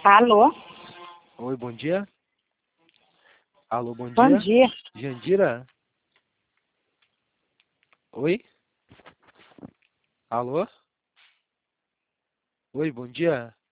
Alô? Oi, bom dia. Alô, bom Bom dia. dia. Jandira? Oi? Alô? Oi, bom dia.